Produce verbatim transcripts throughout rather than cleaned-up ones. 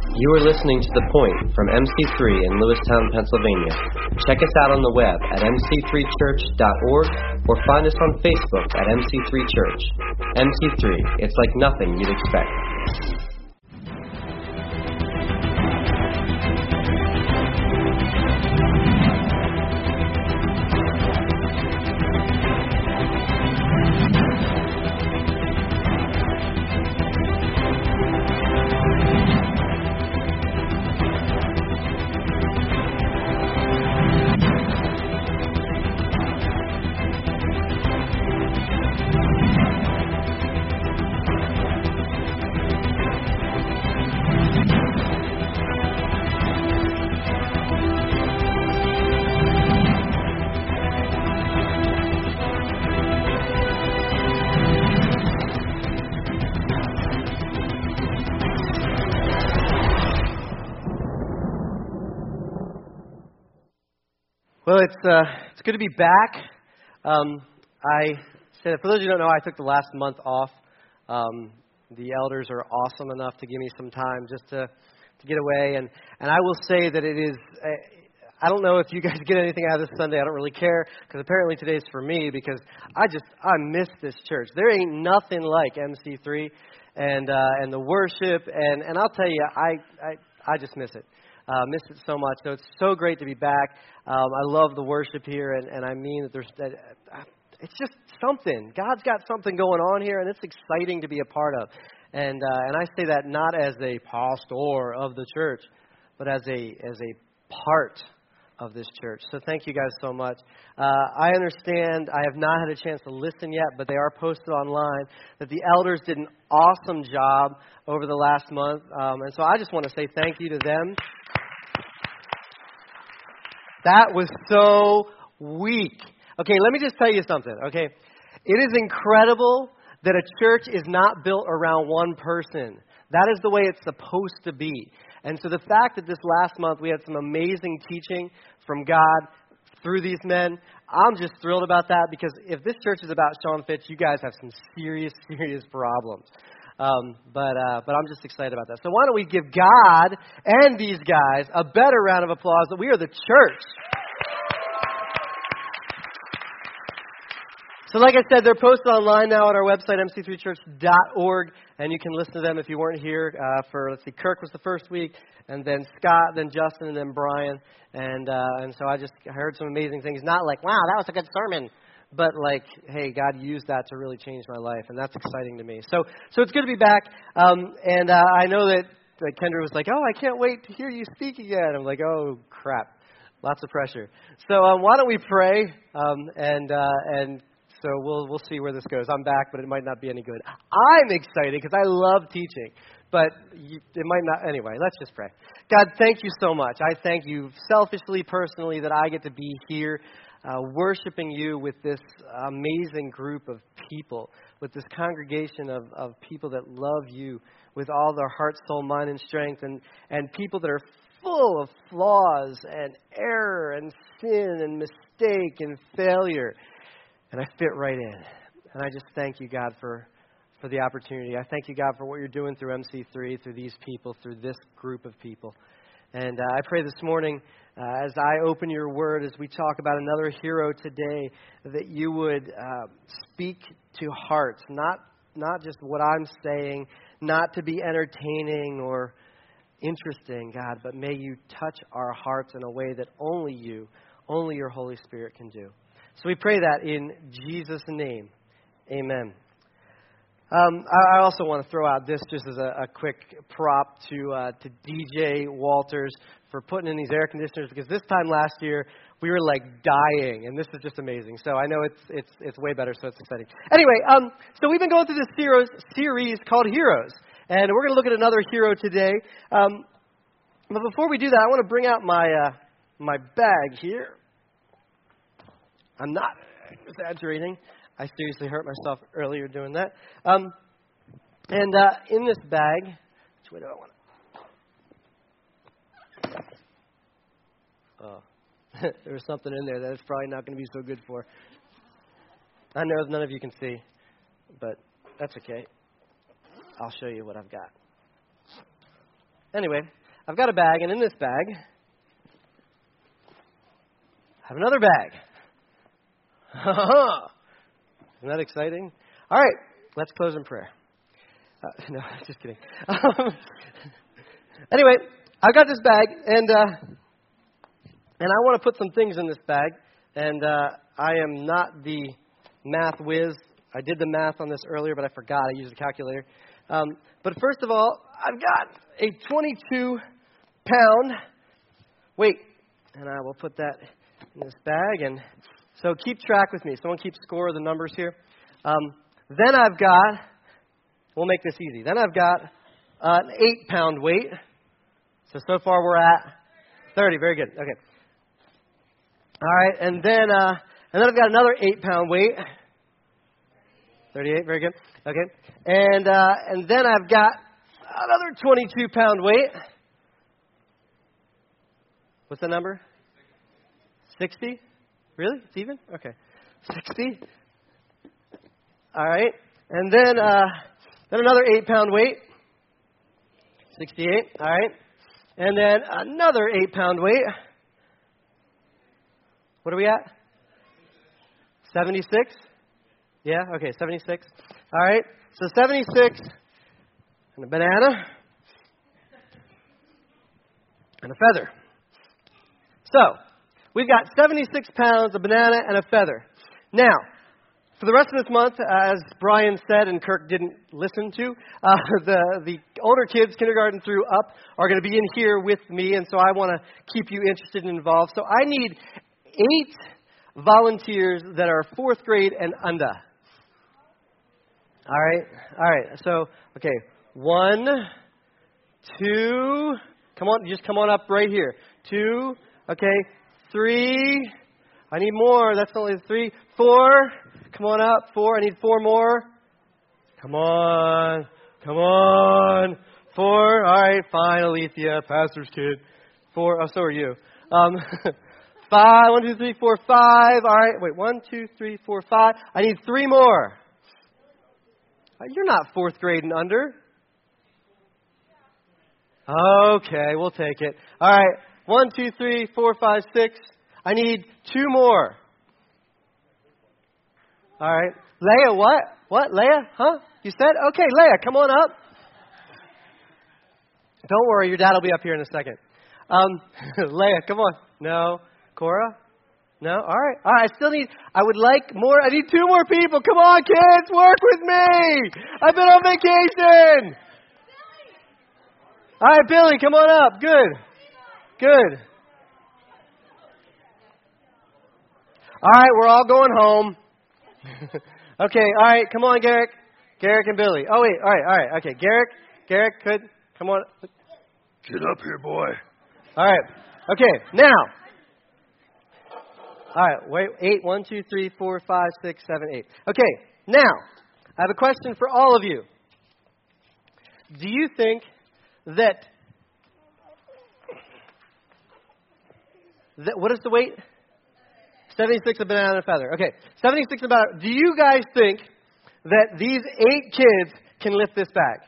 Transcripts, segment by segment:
You are listening to The Point from M C three in Lewistown, Pennsylvania. Check us out on the web at m c three church dot org or find us on Facebook at M C three Church. M C three, it's like nothing you'd expect. Well, it's uh, it's good to be back. Um, I said, for those of you who don't know, I took the last month off. Um, the elders are awesome enough to give me some time just to, to get away, and, and I will say that it is. Uh, I don't know if you guys get anything out of this Sunday. I don't really care, because apparently today's for me, because I just I miss this church. There ain't nothing like M C three, and uh, and the worship, and, and I'll tell you, I I, I just miss it. Uh, miss it so much. So it's so great to be back. Um, I love the worship here, and, and I mean that there's that. Uh, it's just something. God's got something going on here, and it's exciting to be a part of. And uh, and I say that not as a pastor of the church, but as a as a part of this church. So thank you guys so much. Uh, I understand I have not had a chance to listen yet, but they are posted online, that the elders did an awesome job over the last month. Um, and so I just want to say thank you to them. That was so weak. Okay, let me just tell you something, okay? It is incredible that a church is not built around one person. That is the way it's supposed to be. And so the fact that this last month we had some amazing teaching from God through these men, I'm just thrilled about that, because if this church is about Sean Fitch, you guys have some serious, serious problems. Um, but uh, but I'm just excited about that. So why don't we give God and these guys a better round of applause that we are the church. So like I said, they're posted online now on our website, m c three church dot org, and you can listen to them if you weren't here uh, for, let's see, Kirk was the first week, and then Scott, then Justin, and then Brian. And uh, and so I just heard some amazing things. Not like, wow, that was a good sermon. But like, hey, God used that to really change my life, and that's exciting to me. So, so it's good to be back. Um, and uh, I know that, that Kendra was like, "Oh, I can't wait to hear you speak again." I'm like, "Oh, crap, lots of pressure." So um, why don't we pray? Um, and uh, and so we'll we'll see where this goes. I'm back, but it might not be any good. I'm excited because I love teaching, but you, it might not. Anyway, let's just pray. God, thank you so much. I thank you selfishly, personally, that I get to be here. Uh, worshiping you with this amazing group of people, with this congregation of, of people that love you with all their heart, soul, mind, and strength, and, and people that are full of flaws and error and sin and mistake and failure. And I fit right in. And I just thank you, God, for, for the opportunity. I thank you, God, for what you're doing through M C three, through these people, through this group of people. And uh, I pray this morning, Uh, as I open your word, as we talk about another hero today, that you would uh, speak to hearts, not not just what I'm saying, not to be entertaining or interesting, God, but may you touch our hearts in a way that only you, only your Holy Spirit can do. So we pray that in Jesus' name. Amen. Um, I, I also want to throw out this just as a, a quick prop to uh, to D J Walters for putting in these air conditioners, because this time last year we were like dying, and this is just amazing. So I know it's it's it's way better, so it's exciting. Anyway, um, so we've been going through this heroes, series called Heroes, and we're going to look at another hero today. Um, but before we do that, I want to bring out my uh, my bag here. I'm not exaggerating. I seriously hurt myself earlier doing that. Um, and uh, in this bag, which way do I want it? Oh, there was something in there that it's probably not going to be so good for. I know none of you can see, but that's okay. I'll show you what I've got. Anyway, I've got a bag, and in this bag, I have another bag. Isn't that exciting? All right, let's close in prayer. Uh, no, just kidding. Um, anyway, I've got this bag, and uh, and I want to put some things in this bag, and uh, I am not the math whiz. I did the math on this earlier, but I forgot. I used a calculator. Um, but first of all, I've got a twenty-two pound weight, and I will put that in this bag. And so keep track with me. Someone keep score of the numbers here. Um, then I've got, we'll make this easy. Then I've got uh, an eight pound weight. So, so far we're at thirty. Very good. Okay. All right. And then, uh, and then I've got another eight pound weight. thirty-eight. Very good. Okay. And, uh, and then I've got another twenty-two pound weight. What's the number? sixty? Really? It's even? Okay. sixty. All right. And then uh, then another eight pound weight. sixty-eight. All right. And then another eight pound weight. What are we at? seventy-six? Yeah? Okay, seventy-six. All right. So seventy-six and a banana and a feather. So, we've got seventy-six pounds, a banana, and a feather. Now, for the rest of this month, as Brian said and Kirk didn't listen to, uh, the, the older kids, kindergarten through up, are going to be in here with me, and so I want to keep you interested and involved. So I need eight volunteers that are fourth grade and under. All right? All right. So, okay. One, two, come on, just come on up right here. Two, okay. Three. I need more. That's only three. Four. Come on up. Four. I need four more. Come on. Come on. Four. All right. Fine, Alethea. Pastor's kid. Four. Oh, so are you. Um, five. One, two, three, four, five. All right. Wait. One, two, three, four, five. I need three more. You're not fourth grade and under. Okay. We'll take it. All right. One, two, three, four, five, six. I need two more. All right. Leah, what? What? Leah? Huh? You said? Okay, Leah, come on up. Don't worry, your dad will be up here in a second. Um, Leah, come on. No. Cora? No? All right. All right, I still need, I would like more. I need two more people. Come on, kids, work with me. I've been on vacation. All right, Billy, come on up. Good. Good. All right, we're all going home. Okay, all right, come on, Garrick. Garrick and Billy. Oh, wait, all right, all right. Okay, Garrick, Garrick, could, come on. Get up here, boy. All right, okay, now. All right, wait, eight, one, two, three, four, five, six, seven, eight. Okay, now, I have a question for all of you. Do you think that That, what is the weight? seventy-six, a banana and a feather. Okay, seventy-six and a banana. Do you guys think that these eight kids can lift this bag?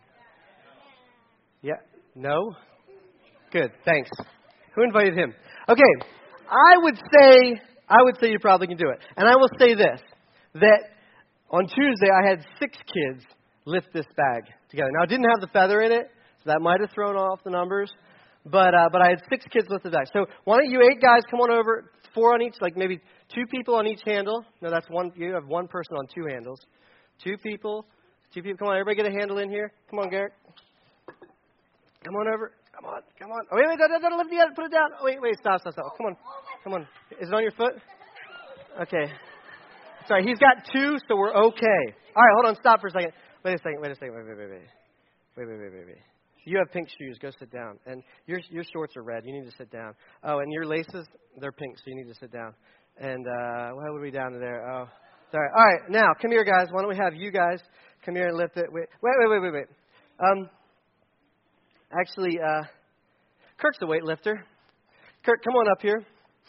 Yeah? No? Good, thanks. Who invited him? Okay, I would say, I would say you probably can do it. And I will say this, that on Tuesday I had six kids lift this bag together. Now, it didn't have the feather in it, so that might have thrown off the numbers. But uh, but I had six kids lift the bag. So why don't you eight guys come on over, four on each, like maybe two people on each handle. No, that's one. You have one person on two handles. Two people. Two people. Come on, everybody get a handle in here. Come on, Garrett. Come on over. Come on. Come on. Oh, wait, wait, don't, don't lift it yet. Put it down. Oh, wait, wait, stop, stop, stop. Oh, come on. Come on. Is it on your foot? Okay. Sorry, he's got two, so we're okay. All right, hold on. Stop for a second. Wait a second. Wait a second. Wait, wait, wait, wait. Wait, wait, wait, wait, wait. You have pink shoes. Go sit down. And your your shorts are red. You need to sit down. Oh, and your laces, they're pink, so you need to sit down. And uh, why would we down to there? Oh, sorry. All right, now, come here, guys. Why don't we have you guys come here and lift it? Wait, wait, wait, wait, wait. wait. Um, actually, uh, Kirk's a weightlifter. Kirk, come on up here.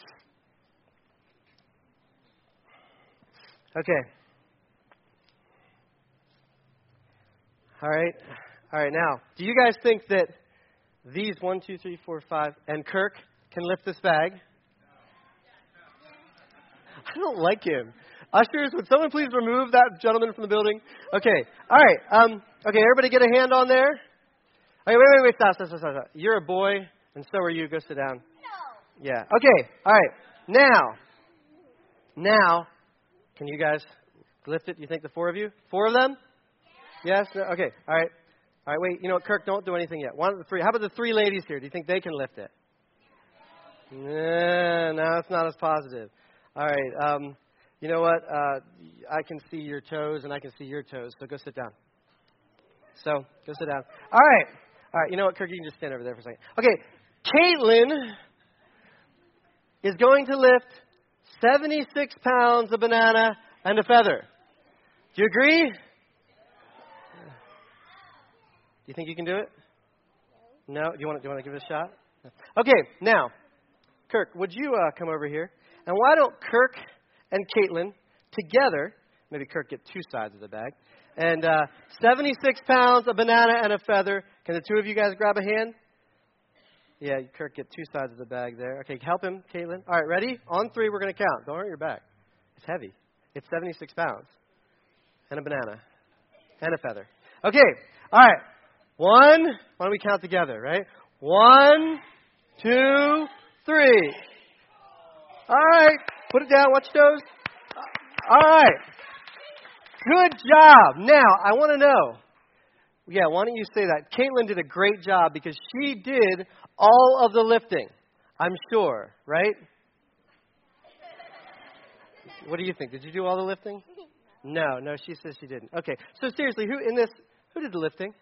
Okay. All right. All right, now, do you guys think that these one, two, three, four, five, and Kirk can lift this bag. I don't like him. Ushers, would someone please remove that gentleman from the building? Okay. All right. Um, okay, everybody get a hand on there. Okay, wait, wait, wait. Stop, stop, stop, stop. You're a boy, and so are you. Go sit down. No. Yeah. Okay. All right. Now, now, can you guys lift it? You think the four of you? Four of them? Yes? No? Okay. All right. All right, wait. You know what, Kirk, don't do anything yet. One of the three. How about the three ladies here? Do you think they can lift it? No, no, it's not as positive. All right. Um, you know what? Uh, I can see your toes, and I can see your toes, so go sit down. So, go sit down. All right. All right. You know what, Kirk? You can just stand over there for a second. Okay. Caitlin is going to lift seventy-six pounds of banana and a feather. Do you agree? Do you think you can do it? No? Do you want to, do you want to give it a shot? Okay. Now, Kirk, would you uh, come over here? And why don't Kirk and Caitlin together, maybe Kirk get two sides of the bag, and uh, seventy-six pounds, a banana, and a feather. Can the two of you guys grab a hand? Yeah, Kirk, get two sides of the bag there. Okay, help him, Caitlin. All right, ready? On three, we're going to count. Don't hurt your back. It's heavy. It's seventy-six pounds. And a banana. And a feather. Okay, all right. One. Why don't we count together, right? One, two, three. All right. Put it down. Watch your toes. All right. Good job. Now, I want to know. Yeah, why don't you say that? Caitlin did a great job because she did all of the lifting. I'm sure, right? What do you think? Did you do all the lifting? No, no, she says she didn't. Okay, so seriously, who in this, who did the lifting?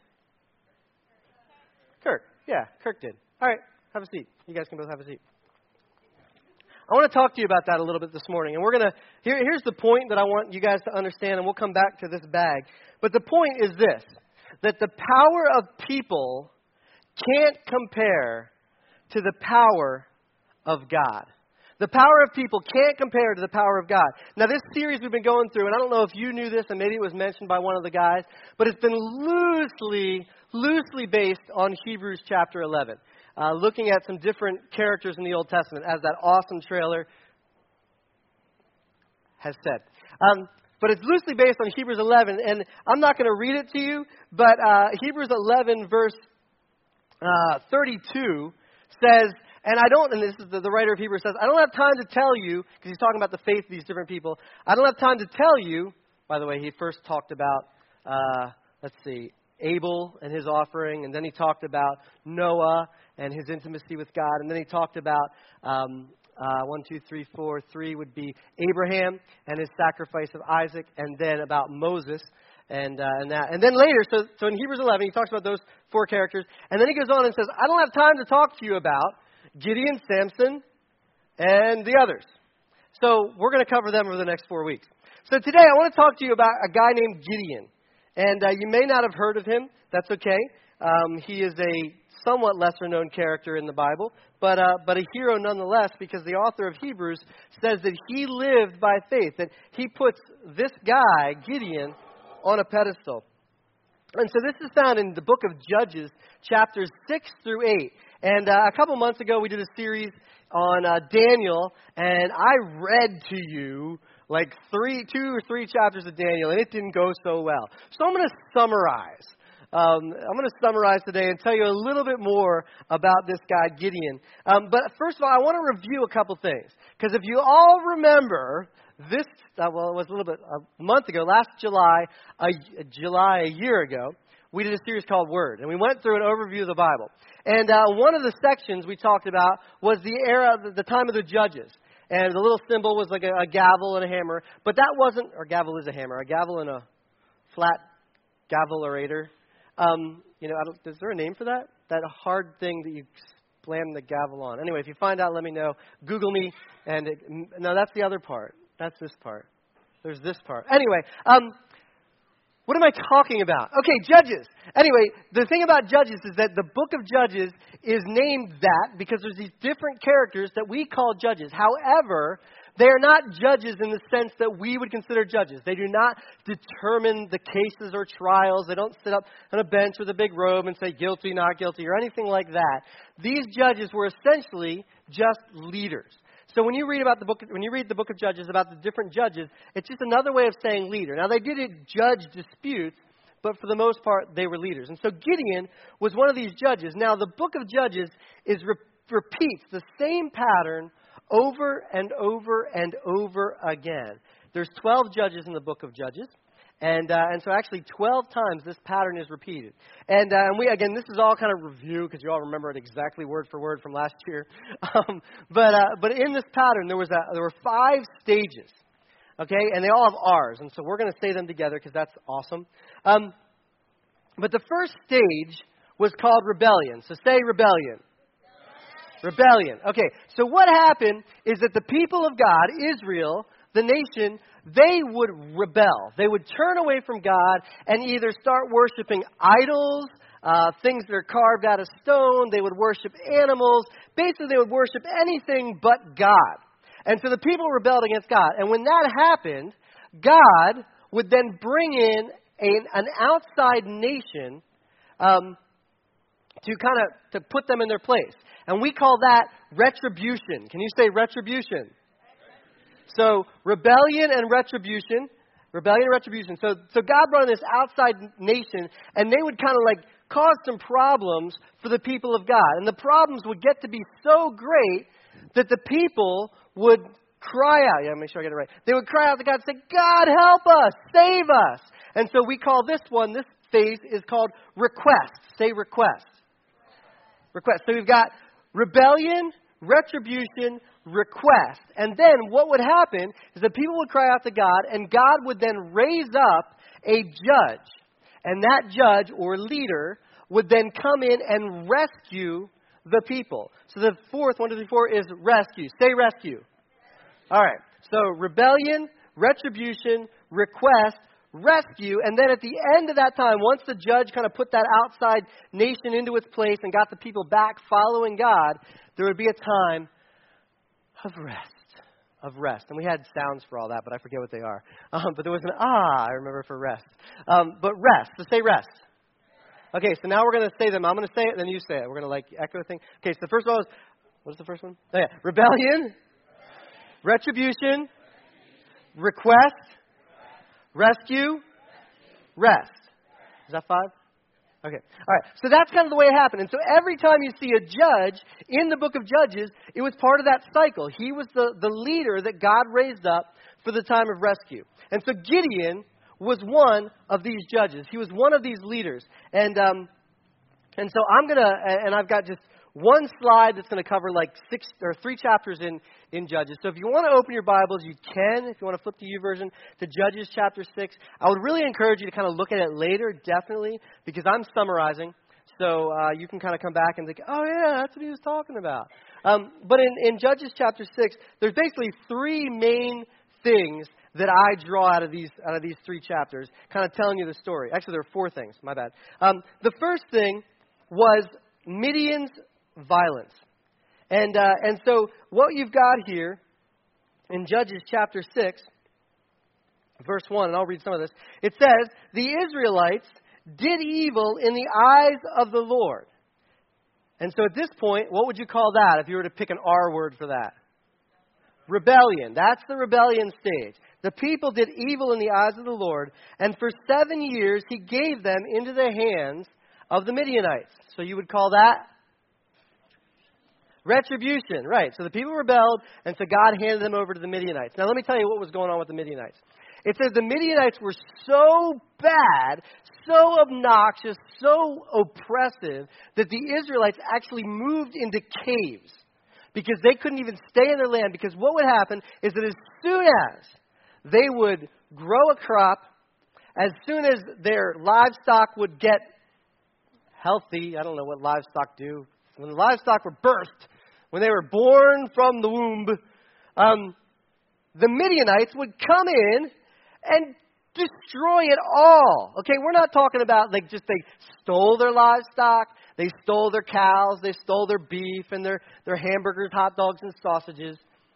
Kirk. Yeah, Kirk did. All right, have a seat. You guys can both have a seat. I want to talk to you about that a little bit this morning. And we're going to, here, here's the point that I want you guys to understand, and we'll come back to this bag. But the point is this, that the power of people can't compare to the power of God. The power of people can't compare to the power of God. Now, this series we've been going through, and I don't know if you knew this, and maybe it was mentioned by one of the guys, but it's been loosely, loosely based on Hebrews chapter eleven. Uh, looking at some different characters in the Old Testament, as that awesome trailer has said. Um, but it's loosely based on Hebrews eleven, and I'm not going to read it to you, but uh, Hebrews eleven, verse uh, thirty-two says, and I don't, and this is the, the writer of Hebrews says, I don't have time to tell you, because he's talking about the faith of these different people, I don't have time to tell you, by the way, he first talked about, uh, let's see, Abel and his offering, and then he talked about Noah and his intimacy with God, and then he talked about um, uh, one, two, three, four, three would be Abraham and his sacrifice of Isaac, and then about Moses and uh, and that, and then later, so so in Hebrews eleven he talks about those four characters, and then he goes on and says, I don't have time to talk to you about Gideon, Samson, and the others. So we're going to cover them over the next four weeks. So today I want to talk to you about a guy named Gideon. And uh, you may not have heard of him. That's okay. Um, he is a somewhat lesser-known character in the Bible, but uh, but a hero nonetheless, because the author of Hebrews says that he lived by faith, that he puts this guy, Gideon, on a pedestal. And so this is found in the book of Judges, chapters six through eight. And uh, a couple months ago, we did a series on uh, Daniel, and I read to you like three, two or three chapters of Daniel, and it didn't go so well. So I'm going to summarize. Um, I'm going to summarize today and tell you a little bit more about this guy, Gideon. Um, but first of all, I want to review a couple things. Because if you all remember, this, uh, well, it was a little bit, a month ago, last July, a, July a year ago, we did a series called Word. And we went through an overview of the Bible. And uh, one of the sections we talked about was the era, the time of the Judges. And the little symbol was like a, a gavel and a hammer. But that wasn't, or gavel is a hammer, a gavel and a flat gavelator. Um, you know, I don't, is there a name for that? That hard thing that you slam the gavel on. Anyway, if you find out, let me know. Google me. And it, no, that's the other part. That's this part. There's this part. Anyway, um, what am I talking about? Okay, Judges. Anyway, the thing about Judges is that the book of Judges is named that because there's these different characters that we call judges. However, They are not judges in the sense that we would consider judges. They do not determine the cases or trials. They don't sit up on a bench with a big robe and say guilty, not guilty, or anything like that. These judges were essentially just leaders. So when you read about the book, when you read the book of Judges about the different judges, it's just another way of saying leader. Now they didn't judge disputes, but for the most part they were leaders. And so Gideon was one of these judges. Now the book of Judges is re- repeats the same pattern over and over and over again. There's twelve judges in the book of Judges. And uh, and so actually twelve times this pattern is repeated. And, uh, and we again, this is all kind of review because you all remember it exactly word for word from last year. Um, but uh, but in this pattern, there was a, there were five stages, okay? And they all have R's. And so we're going to say them together because that's awesome. Um, but the first stage was called rebellion. So say rebellion. Rebellion. Okay, so what happened is that the people of God, Israel, the nation, they would rebel. They would turn away from God and either start worshiping idols, uh, things that are carved out of stone. They would worship animals. Basically, they would worship anything but God. And so the people rebelled against God. And when that happened, God would then bring in a, an outside nation um, to kind of to put them in their place. And we call that retribution. Can you say retribution? So rebellion and retribution, rebellion and retribution. So, so God brought in this outside nation, and they would kind of like cause some problems for the people of God. And the problems would get to be so great that the people would cry out. Yeah, make sure I get it right. They would cry out to God and say, God, help us, save us. And so we call this one, this phase is called request. Say request. Request. So we've got rebellion, retribution, request. And then what would happen is that people would cry out to God, and God would then raise up a judge. And that judge or leader would then come in and rescue the people. So the fourth, one, two, three, four, is rescue. Say rescue. All right. So rebellion, retribution, request, rescue. And then at the end of that time, once the judge kind of put that outside nation into its place and got the people back following God, there would be a time of rest. Of rest. And we had sounds for all that, but I forget what they are. Um, but there was an ah, I remember, for rest. Um, but rest. So say rest. Okay, so now we're going to say them. I'm going to say it, then you say it. We're going to like echo thing. Okay, so the first one was, what's the first one? Oh, yeah. Rebellion, retribution, request, rescue, rest. Is that five? Okay. All right. So that's kind of the way it happened. And so every time you see a judge in the book of Judges, it was part of that cycle. He was the, the leader that God raised up for the time of rescue. And so Gideon was one of these judges. He was one of these leaders. And um, and so I'm going to, and I've got just one slide that's going to cover like six or three chapters in, in Judges. So if you want to open your Bibles, you can. If you want to flip to YouVersion to Judges chapter six, I would really encourage you to kind of look at it later, definitely, because I'm summarizing. So uh, you can kind of come back and think, oh, yeah, that's what he was talking about. Um, but in, in Judges chapter six, there's basically three main things that I draw out of these out of these three chapters, kind of telling you the story. Actually, there are four things. My bad. Um, the first thing was Midian's violence. And uh, and so what you've got here in Judges chapter six, verse one, and I'll read some of this. It says, the Israelites did evil in the eyes of the Lord. And so at this point, what would you call that if you were to pick an R word for that? Rebellion. That's the rebellion stage. The people did evil in the eyes of the Lord, and for seven years he gave them into the hands of the Midianites. So you would call that retribution, right. So the people rebelled, and so God handed them over to the Midianites. Now let me tell you what was going on with the Midianites. It says the Midianites were so bad, so obnoxious, so oppressive, that the Israelites actually moved into caves because they couldn't even stay in their land. Because what would happen is that as soon as they would grow a crop, as soon as their livestock would get healthy, I don't know what livestock do, when the livestock were birthed, when they were born from the womb, um, the Midianites would come in and destroy it all. Okay, we're not talking about like just they stole their livestock, they stole their cows, they stole their beef and their, their hamburgers, hot dogs, and sausages.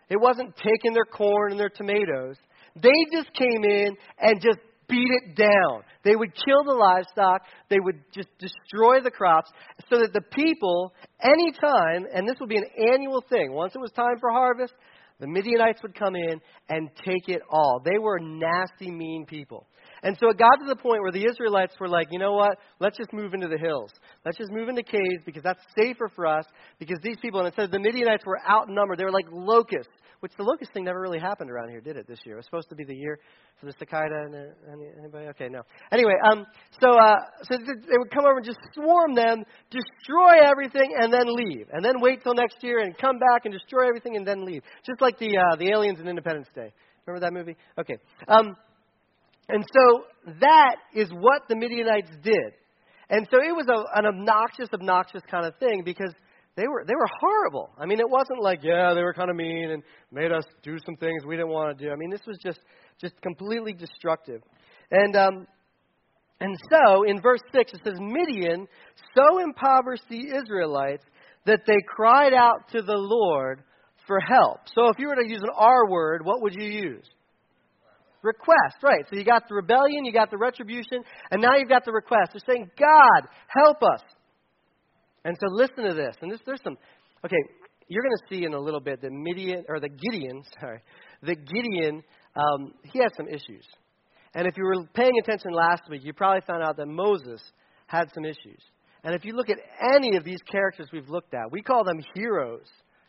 It wasn't taking their corn and their tomatoes. They just came in and just beat it down. They would kill the livestock. They would just destroy the crops so that the people, anytime, and this would be an annual thing, once it was time for harvest, the Midianites would come in and take it all. They were nasty, mean people. And so it got to the point where the Israelites were like, you know what? Let's just move into the hills. Let's just move into caves because that's safer for us. Because these people, and it says the Midianites were outnumbered. They were like locusts, which the locust thing never really happened around here, did it, this year? It was supposed to be the year for the cicada. And uh, anybody? Okay, no. Anyway, um, so uh, so they would come over and just swarm them, destroy everything, and then leave. And then wait till next year and come back and destroy everything and then leave. Just like the uh, the aliens in Independence Day. Remember that movie? Okay. Um, and so that is what the Midianites did. And so it was a, an obnoxious, obnoxious kind of thing because they were they were horrible. I mean, it wasn't like, yeah, they were kind of mean and made us do some things we didn't want to do. I mean, this was just just completely destructive. And um, and so in verse six, it says, Midian so impoverished the Israelites that they cried out to the Lord for help. So if you were to use an R word, what would you use? Request, right. So you got the rebellion, you got the retribution, and now you've got the request. They're saying, God, help us. And so listen to this. And this, there's some, okay, you're going to see in a little bit that Midian, or the Gideon, sorry, that Gideon, um, he had some issues. And if you were paying attention last week, you probably found out that Moses had some issues. And if you look at any of these characters we've looked at, we call them heroes,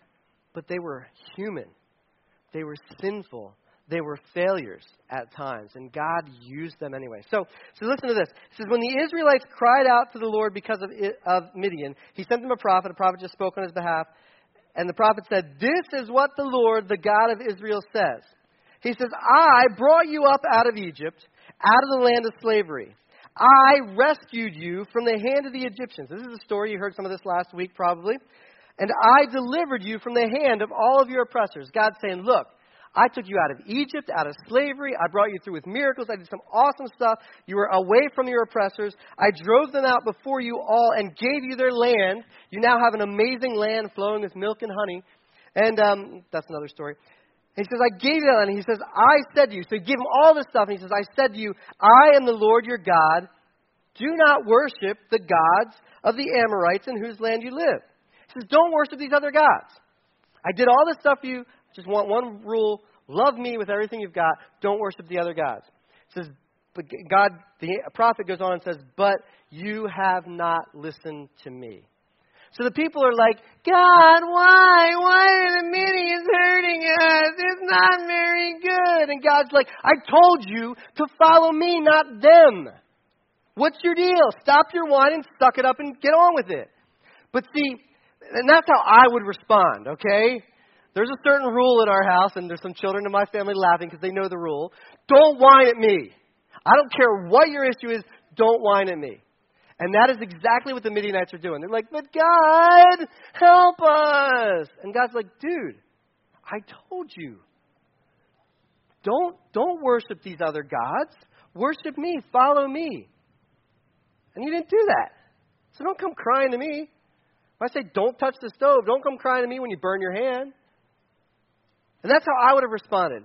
but they were human. They were sinful. They were failures at times, and God used them anyway. So, so listen to this. It says, when the Israelites cried out to the Lord because of, of Midian, he sent them a prophet. A prophet just spoke on his behalf. And the prophet said, this is what the Lord, the God of Israel, says. He says, I brought you up out of Egypt, out of the land of slavery. I rescued you from the hand of the Egyptians. This is a story. You heard some of this last week probably. And I delivered you from the hand of all of your oppressors. God's saying, look, I took you out of Egypt, out of slavery. I brought you through with miracles. I did some awesome stuff. You were away from your oppressors. I drove them out before you all and gave you their land. You now have an amazing land flowing with milk and honey. And um, that's another story. He says, I gave you that land. He says, I said to you. So he gave him all this stuff. And he says, I said to you, I am the Lord your God. Do not worship the gods of the Amorites in whose land you live. He says, don't worship these other gods. I did all this stuff for you. Just want one rule. Love me with everything you've got. Don't worship the other gods. It says, but God, the prophet goes on and says, but you have not listened to me. So the people are like, God, why? Why are the Midians hurting us? It's not very good. And God's like, I told you to follow me, not them. What's your deal? Stop your whining, suck it up, and get on with it. But see, and that's how I would respond, okay? There's a certain rule in our house, and there's some children in my family laughing because they know the rule. Don't whine at me. I don't care what your issue is. Don't whine at me. And that is exactly what the Midianites are doing. They're like, but God, help us. And God's like, dude, I told you. Don't, don't worship these other gods. Worship me. Follow me. And you didn't do that. So don't come crying to me. If I say don't touch the stove, don't come crying to me when you burn your hand. And that's how I would have responded.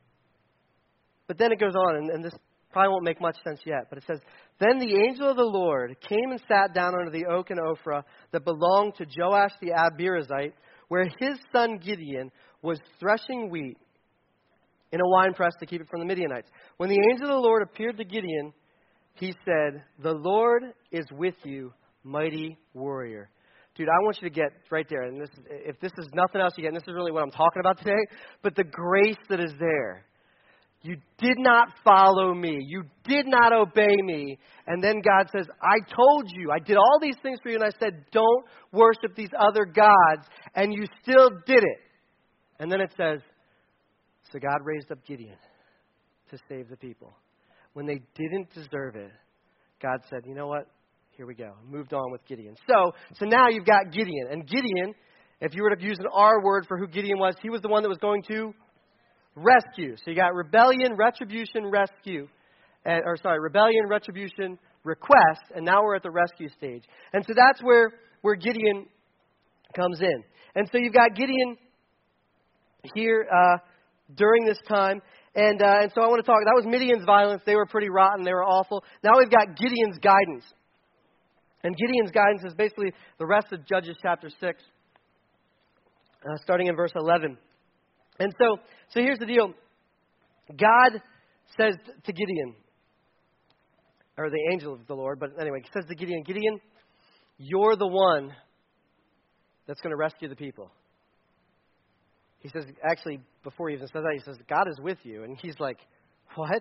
But then it goes on, and, and this probably won't make much sense yet. But it says, then the angel of the Lord came and sat down under the oak in Ophrah that belonged to Joash the Abiezrite, where his son Gideon was threshing wheat in a winepress to keep it from the Midianites. When the angel of the Lord appeared to Gideon, he said, the Lord is with you, mighty warrior. Dude, I want you to get right there. And this is, if this is nothing else you get, and this is really what I'm talking about today, but the grace that is there. You did not follow me. You did not obey me. And then God says, I told you. I did all these things for you. And I said, don't worship these other gods. And you still did it. And then it says, so God raised up Gideon to save the people. When they didn't deserve it, God said, you know what? Here we go. Moved on with Gideon. So, so now you've got Gideon. And Gideon, if you were to use an R word for who Gideon was, he was the one that was going to rescue. So you got rebellion, retribution, rescue. And, or sorry, rebellion, retribution, request. And now we're at the rescue stage. And so that's where, where Gideon comes in. And so you've got Gideon. here uh, during this time. And, uh, and so I want to talk, that was Midian's violence. They were pretty rotten. They were awful. Now we've got Gideon's guidance. And Gideon's guidance is basically the rest of Judges chapter six, uh, starting in verse eleven. And so, so here's the deal. God says to Gideon, or the angel of the Lord, but anyway, he says to Gideon, Gideon, you're the one that's going to rescue the people. He says, actually, before he even says that, he says, God is with you. And he's like, what?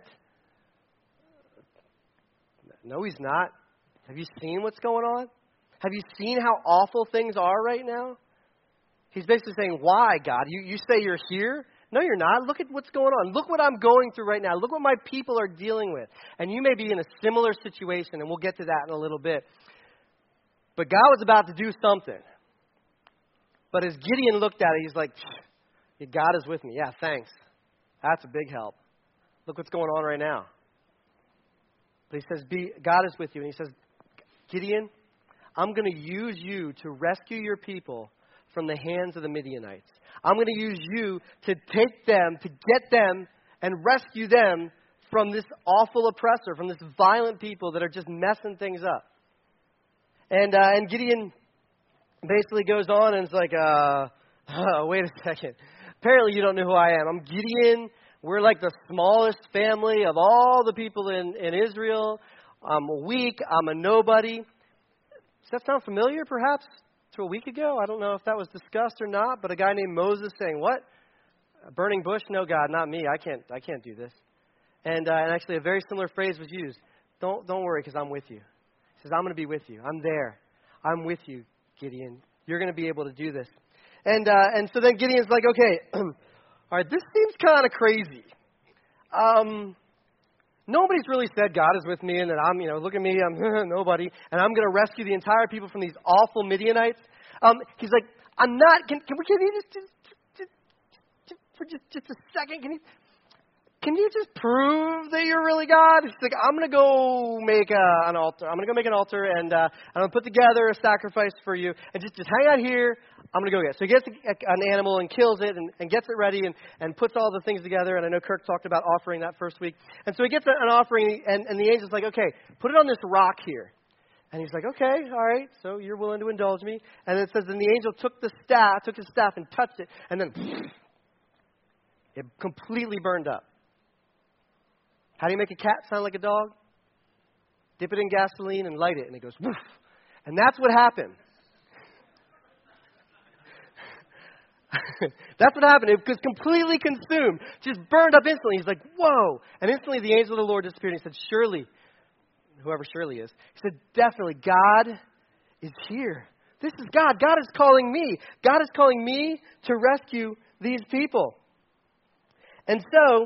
No, he's not. Have you seen what's going on? Have you seen how awful things are right now? He's basically saying, why, God? You, you say you're here? No, you're not. Look at what's going on. Look what I'm going through right now. Look what my people are dealing with. And you may be in a similar situation, and we'll get to that in a little bit. But God was about to do something. But as Gideon looked at it, he's like, God is with me. Yeah, thanks. That's a big help. Look what's going on right now. But he says, Be, God is with you. And he says, Gideon, I'm going to use you to rescue your people from the hands of the Midianites. I'm going to use you to take them, to get them and rescue them from this awful oppressor, from this violent people that are just messing things up. And, uh, and Gideon basically goes on and is like, uh, oh, wait a second. Apparently you don't know who I am. I'm Gideon. We're like the smallest family of all the people in, in Israel. I'm weak. I'm a nobody. Does that sound familiar, perhaps, to a week ago? I don't know if that was discussed or not, but a guy named Moses saying, what? A burning bush? No, God, not me. I can't I can't do this. And, uh, and actually a very similar phrase was used. Don't, don't worry, because I'm with you. He says, I'm going to be with you. I'm there. I'm with you, Gideon. You're going to be able to do this. And uh, and so then Gideon's like, okay, all right, this seems kind of crazy. Um, nobody's really said God is with me and that I'm, you know, look at me, I'm nobody, and I'm going to rescue the entire people from these awful Midianites. Um, he's like, I'm not, can, can we, can you just, just, just, just for just, just a second, can you, can you just prove that you're really God? He's like, I'm going to go make a, an altar. I'm going to go make an altar, and uh, I'm going to put together a sacrifice for you. And just, just hang out here. I'm going to go get it. So he gets a, a, an animal and kills it and, and gets it ready and, and puts all the things together. And I know Kirk talked about offering that first week. And so he gets an offering, and, and the angel's like, okay, put it on this rock here. And he's like, okay, all right, so you're willing to indulge me. And it says, then the angel took the staff, took his staff and touched it, and then it completely burned up. How do you make a cat sound like a dog? Dip it in gasoline and light it, and it goes woof. And that's what happened. That's what happened. It was completely consumed, just burned up instantly. He's like, whoa. And instantly the angel of the Lord disappeared. And he said, surely, whoever surely is, he said, definitely, God is here. This is God. God is calling me. God is calling me to rescue these people. And so,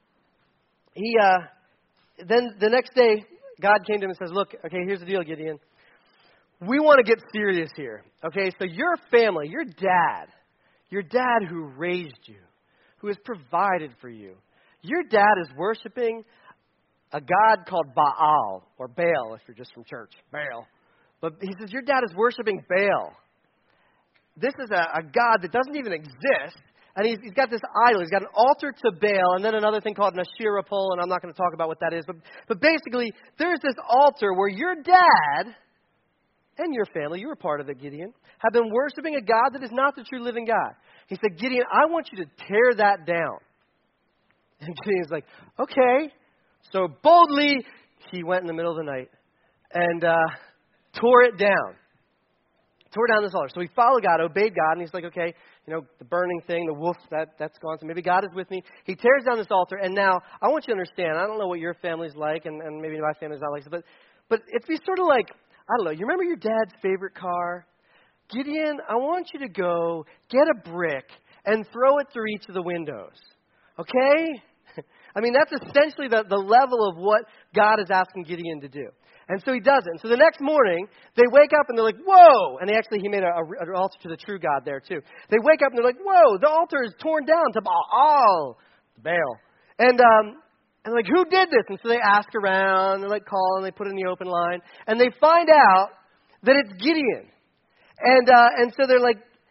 he, uh, then the next day, God came to him and says, look, okay, here's the deal, Gideon. We want to get serious here. Okay, so your family, your dad, your dad who raised you, who has provided for you, your dad is worshiping a god called Baal, or Baal if you're just from church, Baal. But he says, your dad is worshiping Baal. This is a, a god that doesn't even exist. And he's, he's got this idol. He's got an altar to Baal and then another thing called an Asherah pole, and I'm not going to talk about what that is. But, but basically, there's this altar where your dad and your family, you were part of it, Gideon, have been worshiping a God that is not the true living God. He said, Gideon, I want you to tear that down. And Gideon's like, okay. So boldly, he went in the middle of the night and uh, tore it down. Tore down this altar. So he followed God, obeyed God, and he's like, okay, you know, the burning thing, the wolf, that, that's gone. So maybe God is with me. He tears down this altar, and now I want you to understand, I don't know what your family's like, and, and maybe my family's not like this, but, but it'd be sort of like, I don't know, you remember your dad's favorite car? Gideon, I want you to go get a brick and throw it through each of the windows. Okay? I mean, that's essentially the, the level of what God is asking Gideon to do. And so he does it. And so the next morning, they wake up and they're like, whoa! And they actually, he made a, a, an altar to the true God there too. They wake up and they're like, whoa, the altar is torn down to Baal. Baal. And, um, and like, who did this? And so they ask around, they like call, and they put it in the open line. And they find out that it's Gideon. And, uh, and so they're like,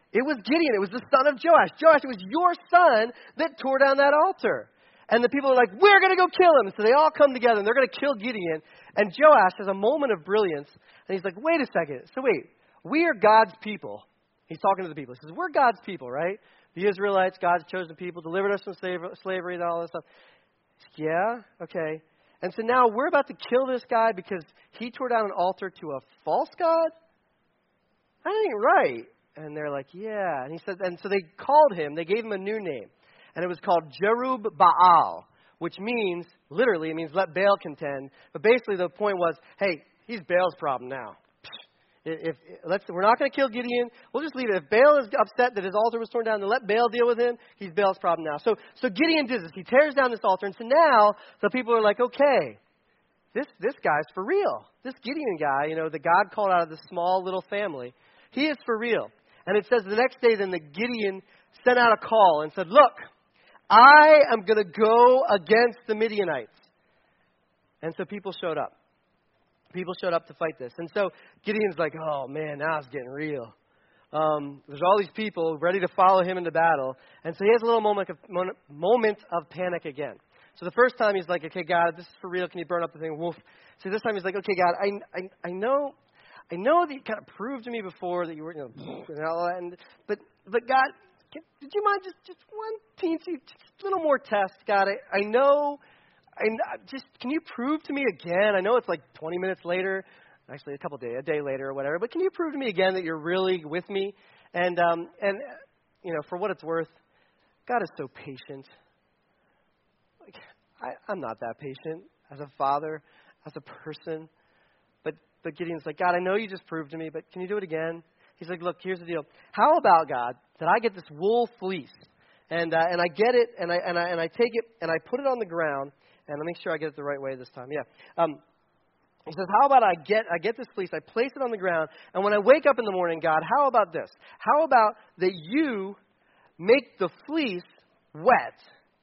It was Gideon. It was the son of Joash. Joash, it was your son that tore down that altar. And the people are like, we're going to go kill him. So they all come together, and they're going to kill Gideon. And Joash has a moment of brilliance, and he's like, wait a second. So wait, we are God's people. He's talking to the people. He says, we're God's people, right? The Israelites, God's chosen people, delivered us from slavery and all this stuff. Yeah, okay. And so now we're about to kill this guy because he tore down an altar to a false god? That ain't right. And they're like, yeah. And he said, and so they called him, they gave him a new name. And it was called Jerub-Baal, which means, literally, it means let Baal contend. But basically the point was, hey, he's Baal's problem now. If, if let's, we're not going to kill Gideon. We'll just leave it. If Baal is upset that his altar was torn down, then let Baal deal with him. He's Baal's problem now. So, so Gideon does this. He tears down this altar. And so now the people are like, okay, this, this guy's for real. This Gideon guy, you know, the God called out of this small little family, he is for real. And it says the next day, then the Gideon sent out a call and said, look, I am going to go against the Midianites. And so people showed up. People showed up to fight this. And so Gideon's like, oh, man, now it's getting real. Um, there's all these people ready to follow him into battle. And so he has a little moment of, moment of panic again. So the first time he's like, okay, God, this is for real. Can you burn up the thing? Wolf. So this time he's like, okay, God, I, I, I know I know that you kind of proved to me before that you were, you know, and all that. And, but, but God, can, did you mind just, just one teensy, just a little more test, God? I, I know... I just, can you prove to me again? I know it's like twenty minutes later, actually a couple of days, a day later or whatever, but can you prove to me again that you're really with me? And, um, and you know, for what it's worth, God is so patient. Like, I, I'm not that patient as a father, as a person. But, but Gideon's like, God, I know you just proved to me, but can you do it again? He's like, look, here's the deal. How about, God, that I get this wool fleece, and, uh, and I get it, and I, and I, and I take it, and I put it on the ground. And let me make sure I get it the right way this time. Yeah. Um, he says, how about I get I get this fleece, I place it on the ground, and when I wake up in the morning, God, how about this? How about that you make the fleece wet,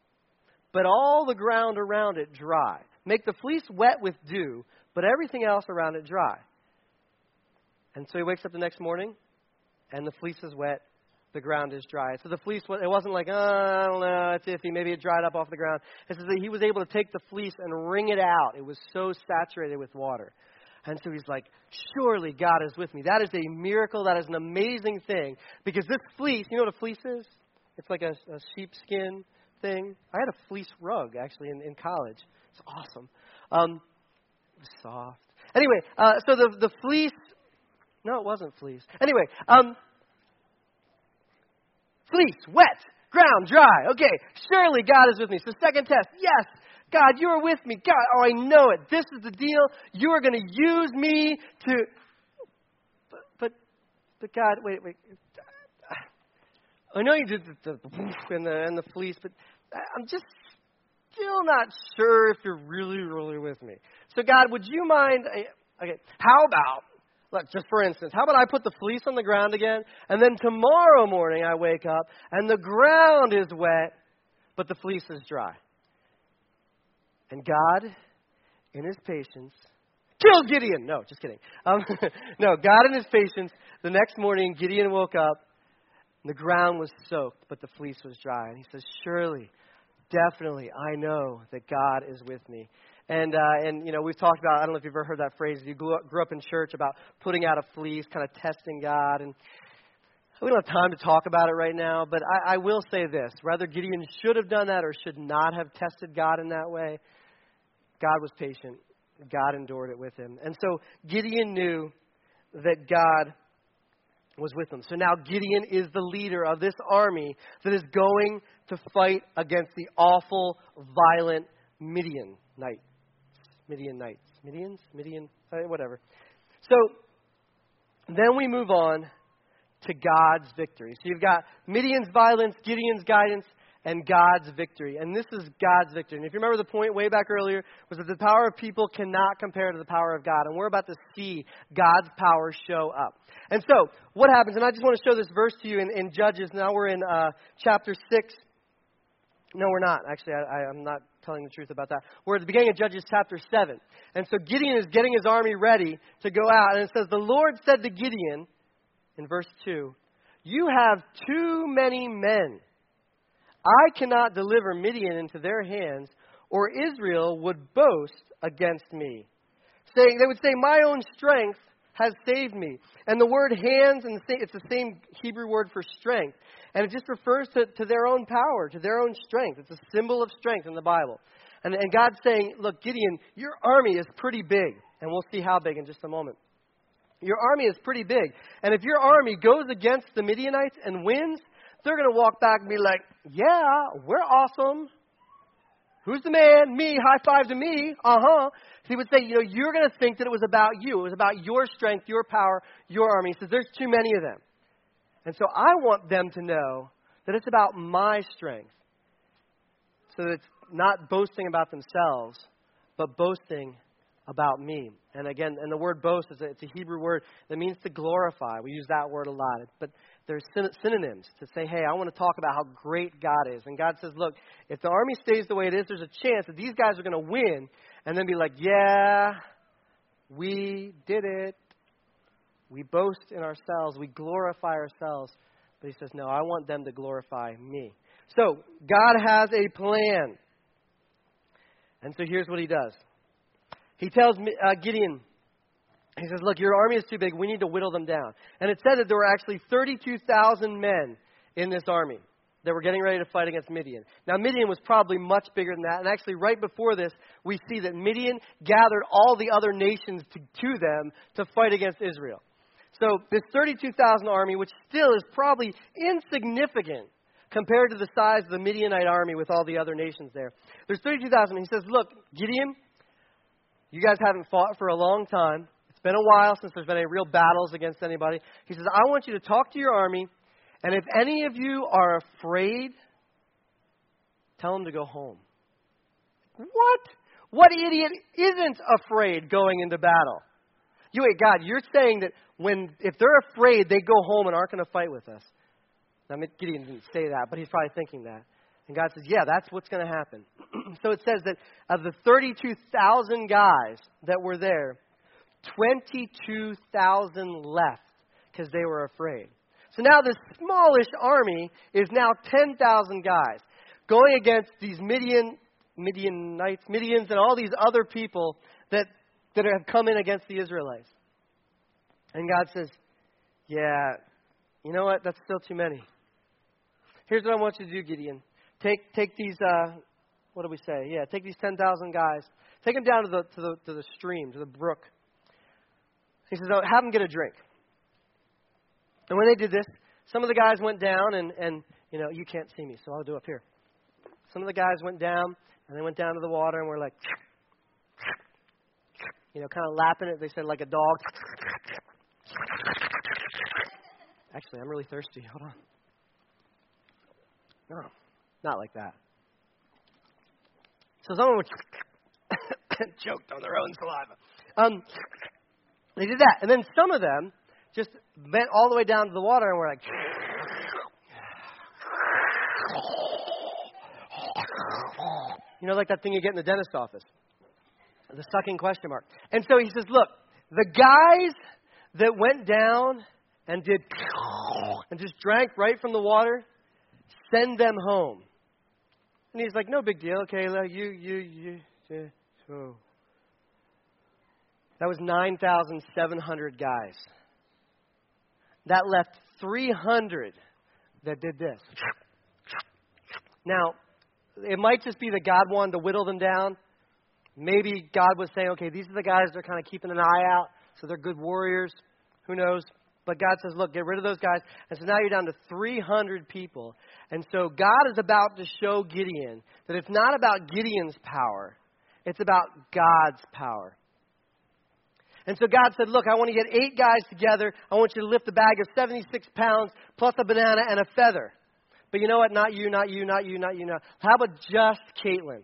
but all the ground around it dry? Make the fleece wet with dew, but everything else around it dry. And so he wakes up the next morning, and the fleece is wet. The ground is dry. So the fleece, it wasn't like, oh, I don't know, it's iffy. Maybe it dried up off the ground. It says that he was able to take the fleece and wring it out. It was so saturated with water. And so he's like, surely God is with me. That is a miracle. That is an amazing thing. Because this fleece, you know what a fleece is? It's like a, a sheepskin thing. I had a fleece rug, actually, in, in college. It's awesome. Um, it was soft. Anyway, uh, so the, the fleece, no, it wasn't fleece. Anyway, um, fleece, wet, ground, dry. Okay, surely God is with me. So second test, yes, God, you are with me. God, oh, I know it. This is the deal. You are going to use me to... But, but, but God, wait, wait. I know you did the, the, and, the, and the fleece, but I'm just still not sure if you're really, really with me. So God, would you mind... Okay, how about... Look, just for instance, how about I put the fleece on the ground again, and then tomorrow morning I wake up, and the ground is wet, but the fleece is dry. And God, in his patience, killed Gideon. No, just kidding. Um, no, God in his patience, the next morning Gideon woke up, and the ground was soaked, but the fleece was dry. And he says, surely, definitely, I know that God is with me. And, uh, and you know, we've talked about, I don't know if you've ever heard that phrase, you grew up, grew up in church about putting out a fleece, kind of testing God. And we don't have time to talk about it right now, but I, I will say this. Whether Gideon should have done that or should not have tested God in that way, God was patient. God endured it with him. And so Gideon knew that God was with him. So now Gideon is the leader of this army that is going to fight against the awful, violent Midianites. Midianites. Midians? Midian? Uh, whatever. So then we move on to God's victory. So you've got Midian's violence, Gideon's guidance, and God's victory. And this is God's victory. And if you remember the point way back earlier, was that the power of people cannot compare to the power of God. And we're about to see God's power show up. And so what happens, and I just want to show this verse to you in, in Judges. Now we're in uh, chapter six. No, we're not. Actually, I, I, I'm not telling the truth about that. We're at the beginning of Judges chapter seven. And so Gideon is getting his army ready to go out. And it says, the Lord said to Gideon, in verse two, you have too many men. I cannot deliver Midian into their hands, or Israel would boast against me. Saying, they would say, my own strength has saved me. And the word hands, and it's the same Hebrew word for strength. And it just refers to, to their own power, to their own strength. It's a symbol of strength in the Bible. And, and God's saying, look, Gideon, your army is pretty big. And we'll see how big in just a moment. Your army is pretty big. And if your army goes against the Midianites and wins, they're going to walk back and be like, yeah, we're awesome. Who's the man? Me. High five to me. Uh-huh. So he would say, you know, you're going to think that it was about you. It was about your strength, your power, your army. He says, there's too many of them. And so I want them to know that it's about my strength. So that it's not boasting about themselves, but boasting about me. And again, and the word boast, is a, it's a Hebrew word that means to glorify. We use that word a lot. But there's synonyms to say, hey, I want to talk about how great God is. And God says, look, if the army stays the way it is, there's a chance that these guys are going to win and then be like, yeah, we did it. We boast in ourselves. We glorify ourselves. But he says, no, I want them to glorify me. So God has a plan. And so here's what he does. He tells uh, Gideon, he says, look, your army is too big. We need to whittle them down. And it said that there were actually thirty-two thousand men in this army that were getting ready to fight against Midian. Now, Midian was probably much bigger than that. And actually, right before this, we see that Midian gathered all the other nations to, to them to fight against Israel. So this thirty-two thousand army, which still is probably insignificant compared to the size of the Midianite army with all the other nations there. There's thirty-two thousand. He says, look, Gideon, you guys haven't fought for a long time. It's been a while since there's been any real battles against anybody. He says, I want you to talk to your army, and if any of you are afraid, tell them to go home. What? What idiot isn't afraid going into battle? You wait, God, you're saying that when if they're afraid, they go home and aren't going to fight with us. Now, Gideon didn't say that, but he's probably thinking that. And God says, yeah, that's what's going to happen. So it says that of the thirty-two thousand guys that were there, twenty-two thousand left because they were afraid. So now this smallish army is now ten thousand guys going against these Midian, Midianites, Midians, and all these other people that, that have come in against the Israelites. And God says, yeah, you know what? That's still too many. Here's what I want you to do, Gideon. Take take these, uh, what do we say? Yeah, take these ten thousand guys. Take them down to the, to the to the stream, to the brook. He says, oh, have them get a drink. And when they did this, some of the guys went down, and, and, you know, you can't see me, so I'll do it up here. Some of the guys went down, and they went down to the water, and were like, you know, kind of lapping it. They said like a dog. Actually, I'm really thirsty. Hold on. No, not like that. So someone would choked on their own saliva. Um, they did that. And then some of them just went all the way down to the water and were like, you know, like that thing you get in the dentist office. The sucking question mark. And so he says, look, the guys that went down and did and just drank right from the water, send them home. And he's like, no big deal. Okay, like you, you, you. you oh. That was nine thousand seven hundred guys. That left three hundred that did this. Now, it might just be that God wanted to whittle them down. Maybe God was saying, okay, these are the guys that are kind of keeping an eye out, so they're good warriors. Who knows? But God says, look, get rid of those guys. And so now you're down to three hundred people. And so God is about to show Gideon that it's not about Gideon's power. It's about God's power. And so God said, look, I want to get eight guys together. I want you to lift a bag of seventy-six pounds plus a banana and a feather. But you know what? Not you, not you, not you, not you. Not. How about just Caitlin?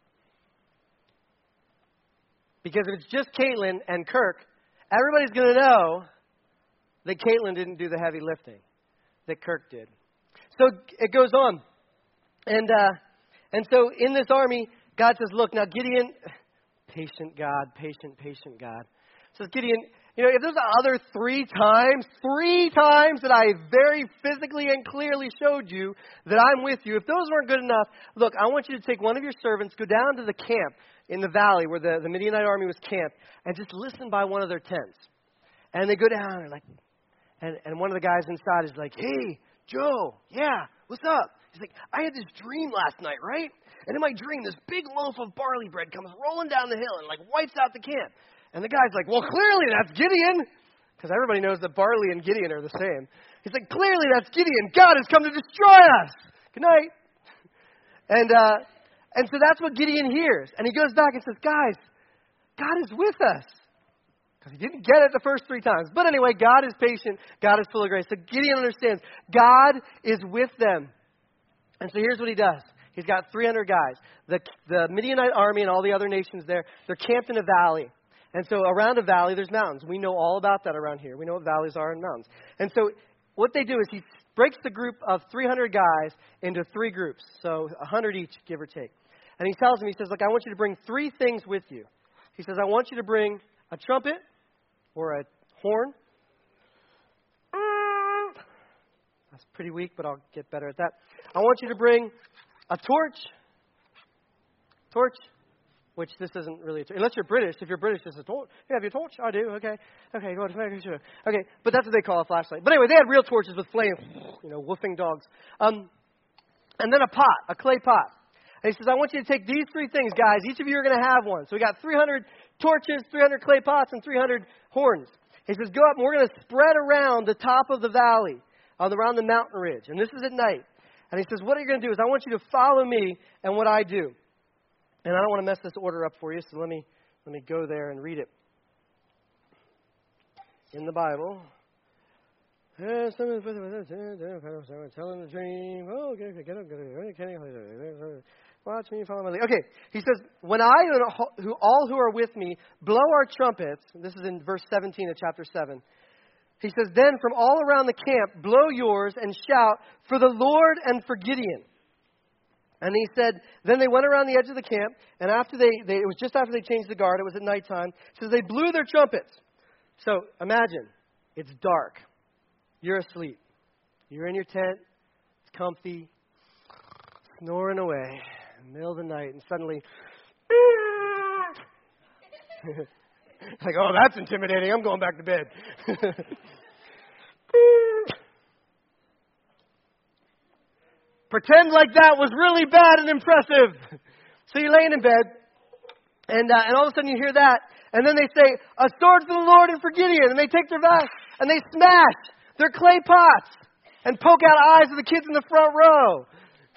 Because if it's just Caitlin and Kirk, everybody's going to know that Caitlin didn't do the heavy lifting, that Kirk did. So it goes on. And uh, and so in this army, God says, look, now Gideon, patient God, patient, patient God. Says, Gideon, You know, if there's other three times, three times that I very physically and clearly showed you that I'm with you, if those weren't good enough, look, I want you to take one of your servants, go down to the camp in the valley where the, the Midianite army was camped, and just listen by one of their tents. And they go down and like, and, and one of the guys inside is like, hey, Joe, yeah, what's up? He's like, I had this dream last night, right? And in my dream, this big loaf of barley bread comes rolling down the hill and like wipes out the camp. And the guy's like, well, clearly that's Gideon. Because everybody knows that barley and Gideon are the same. He's like, clearly that's Gideon. God has come to destroy us. Good night. And, uh, and so that's what Gideon hears. And he goes back and says, guys, God is with us. Because he didn't get it the first three times. But anyway, God is patient. God is full of grace. So Gideon understands God is with them. And so here's what he does. He's got three hundred guys. The, the Midianite army and all the other nations there, they're camped in a valley. And so around a valley, there's mountains. We know all about that around here. We know what valleys are and mountains. And so what they do is he breaks the group of three hundred guys into three groups. So one hundred each, give or take. And he tells them, he says, look, I want you to bring three things with you. He says, I want you to bring a trumpet or a horn. That's pretty weak, but I'll get better at that. I want you to bring a torch. Torch. Which this isn't really, unless you're British. If you're British, it's a torch. You have your torch? I do. Okay. Okay, go ahead. Sure. Okay, but that's what they call a flashlight. But anyway, they had real torches with flames, you know, woofing dogs. Um, and then a pot, a clay pot. And he says, I want you to take these three things, guys. Each of you are going to have one. So we got three hundred torches, three hundred clay pots, and three hundred horns. He says, go up and we're going to spread around the top of the valley, on the, around the mountain ridge. And this is at night. And he says, what you're going to do is I want you to follow me and what I do. And I don't want to mess this order up for you, so let me let me go there and read it. In the Bible. Telling the dream. Oh, okay, okay, get up, get up. Watch me, follow my lead. Okay, he says, when I, who all who are with me, blow our trumpets, this is in verse seventeen of chapter seven. He says, then from all around the camp, blow yours and shout for the Lord and for Gideon. And he said, then they went around the edge of the camp, and after they, they, it was just after they changed the guard, it was at nighttime, so they blew their trumpets. So imagine, it's dark. You're asleep. You're in your tent. It's comfy. Snoring away in the middle of the night, and suddenly, like, oh, that's intimidating. I'm going back to bed. Pretend like that was really bad and impressive. So you're laying in bed, and uh, and all of a sudden you hear that, and then they say, a sword for the Lord and for Gideon, and they take their vest, and they smash their clay pots, and poke out eyes of the kids in the front row.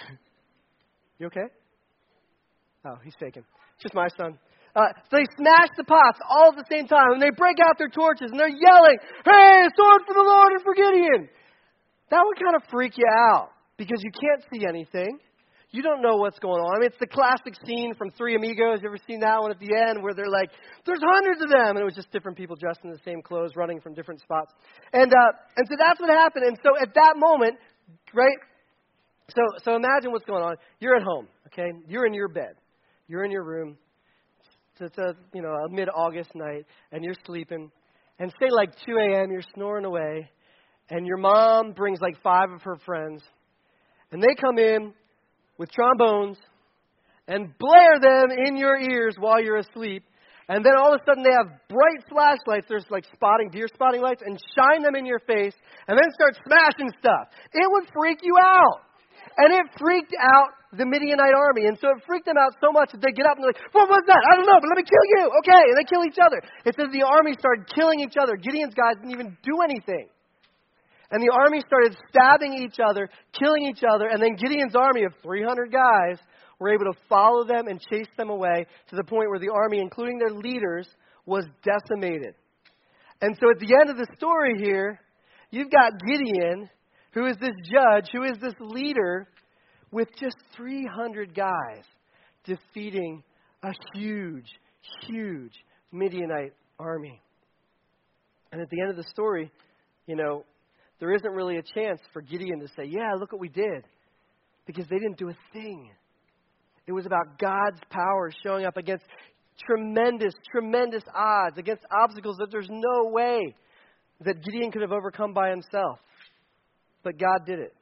You okay? Oh, he's faking. It's just my son. Uh, so they smash the pots all at the same time, and they break out their torches, and they're yelling, hey, a sword for the Lord and for Gideon. That would kind of freak you out. Because you can't see anything. You don't know what's going on. I mean, it's the classic scene from Three Amigos. You ever seen that one at the end where they're like, there's hundreds of them. And it was just different people dressed in the same clothes running from different spots. And uh, and so that's what happened. And so at that moment, right? So so imagine what's going on. You're at home, okay? You're in your bed. You're in your room. It's a, you know, a mid-August night. And you're sleeping. And say like two a.m., you're snoring away. And your mom brings like five of her friends. And they come in with trombones and blare them in your ears while you're asleep. And then all of a sudden they have bright flashlights. There's like spotting, deer spotting lights, and shine them in your face and then start smashing stuff. It would freak you out. And it freaked out the Midianite army. And so it freaked them out so much that they get up and they're like, what was that? I don't know, but let me kill you. Okay. And they kill each other. It says the army started killing each other. Gideon's guys didn't even do anything. And the army started stabbing each other, killing each other, and then Gideon's army of three hundred guys were able to follow them and chase them away to the point where the army, including their leaders, was decimated. And so at the end of the story here, you've got Gideon, who is this judge, who is this leader, with just three hundred guys defeating a huge, huge Midianite army. And at the end of the story, you know, there isn't really a chance for Gideon to say, yeah, look what we did. Because they didn't do a thing. It was about God's power showing up against tremendous, tremendous odds, against obstacles that there's no way that Gideon could have overcome by himself. But God did it.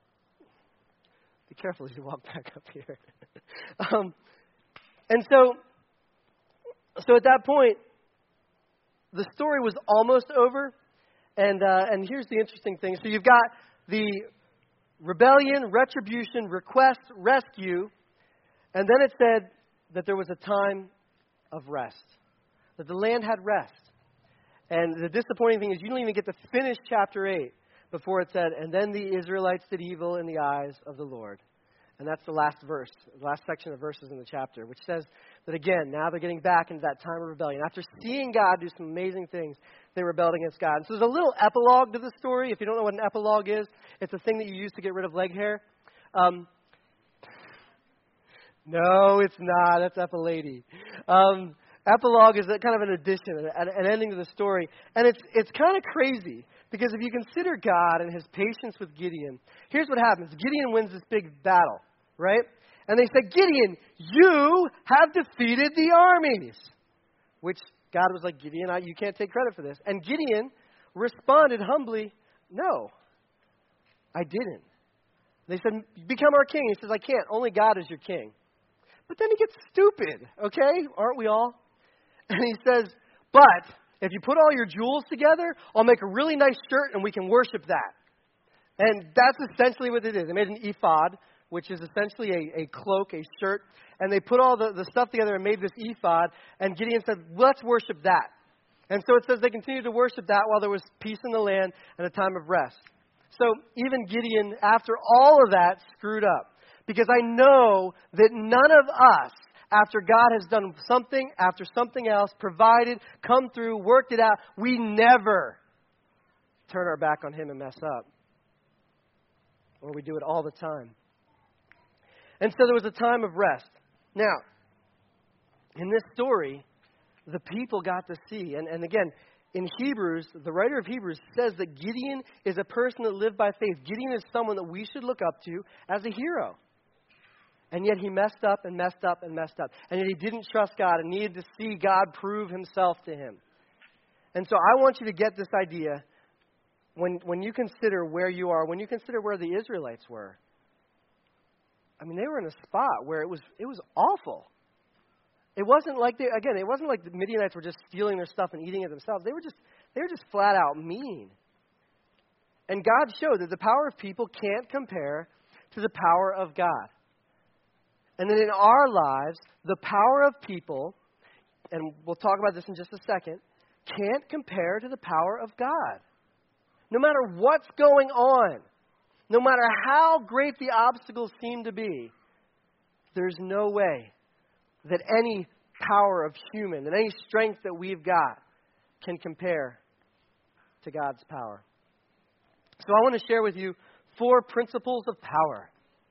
Be careful as you walk back up here. um, and so, so at that point, the story was almost over. And uh, and here's the interesting thing. So you've got the rebellion, retribution, request, rescue. And then it said that there was a time of rest. That the land had rest. And the disappointing thing is you don't even get to finish chapter eight before it said, and then the Israelites did evil in the eyes of the Lord. And that's the last verse, the last section of verses in the chapter, which says that again, now they're getting back into that time of rebellion. After seeing God do some amazing things, they rebelled against God. And so there's a little epilogue to the story. If you don't know what an epilogue is, it's a thing that you use to get rid of leg hair. Um, no, it's not. That's epilady. Um, epilogue is a, kind of an addition, an, an ending to the story. And it's it's kind of crazy. Because if you consider God and his patience with Gideon, here's what happens. Gideon wins this big battle, right? And they said, Gideon, you have defeated the armies. Which God was like, Gideon, I, you can't take credit for this. And Gideon responded humbly, no, I didn't. They said, become our king. He says, I can't. Only God is your king. But then he gets stupid, okay? Aren't we all? And he says, but if you put all your jewels together, I'll make a really nice shirt and we can worship that. And that's essentially what they did. They made an ephod, which is essentially a, a cloak, a shirt. And they put all the, the stuff together and made this ephod. And Gideon said, let's worship that. And so it says they continued to worship that while there was peace in the land and a time of rest. So even Gideon, after all of that, screwed up. Because I know that none of us, after God has done something, after something else, provided, come through, worked it out, we never turn our back on him and mess up. Or we do it all the time. And so there was a time of rest. Now, in this story, the people got to see, and, and again, in Hebrews, the writer of Hebrews says that Gideon is a person that lived by faith. Gideon is someone that we should look up to as a hero. And yet he messed up and messed up and messed up. And yet he didn't trust God and needed to see God prove himself to him. And so I want you to get this idea when, when you consider where you are, when you consider where the Israelites were. I mean, they were in a spot where it was it was awful. It wasn't like they, again, it wasn't like the Midianites were just stealing their stuff and eating it themselves. They were just they were just flat out mean. And God showed that the power of people can't compare to the power of God. And that in our lives, the power of people, and we'll talk about this in just a second, can't compare to the power of God. No matter what's going on, no matter how great the obstacles seem to be, there's no way that any power of human, that any strength that we've got can compare to God's power. So I want to share with you four principles of power.